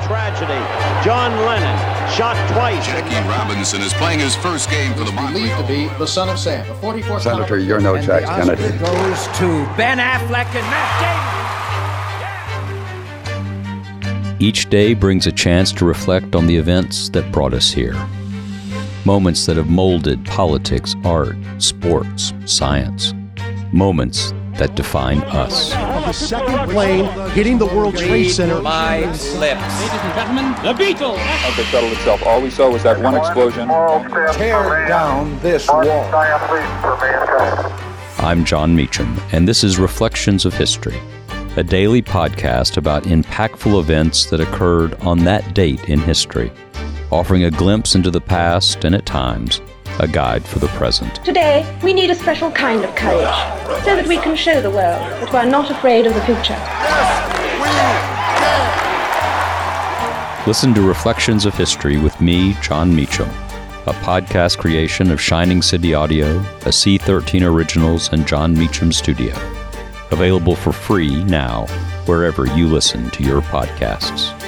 tragedy. John Lennon, shot twice. Jackie Robinson is playing his first game for the Motley. Believed to be the son of Sam, the 44th Senator, you're no Jack Kennedy. And the Oscar goes to Ben Affleck and Matt Damon. Each day brings a chance to reflect on the events that brought us here. Moments that have molded politics, art, sports, science. Moments that define us. The second plane hitting the World Trade Center. My lips. Ladies and gentlemen, the Beatles. Of the shuttle itself, all we saw was that one explosion. Tear down this wall. I'm John Meacham, and this is Reflections of History, a daily podcast about impactful events that occurred on that date in history, offering a glimpse into the past and, at times, a guide for the present. Today, we need a special kind of courage, so that we can show the world that we are not afraid of the future. Yes, listen to Reflections of History with me, John Meacham, a podcast creation of Shining City Audio, a C13 Originals, and John Meacham Studio. Available for free now, wherever you listen to your podcasts.